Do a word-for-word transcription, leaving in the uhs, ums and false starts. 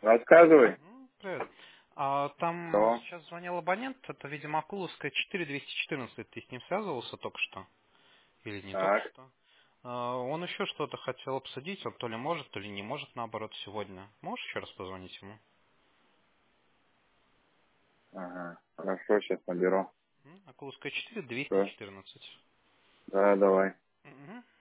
Рассказывай. М, Привет. А, там Что? сейчас звонил абонент, это, видимо, Акуловская четыре двести четырнадцать. Ты с ним связывался только что? Или не только Так. что? А, он еще что-то хотел обсудить, он то ли может, то ли не может, наоборот, сегодня. Можешь еще раз позвонить ему? Ага. Хорошо, сейчас наберу. М, Акуловская четыре двести Что? четырнадцать. Да, давай. Мгм.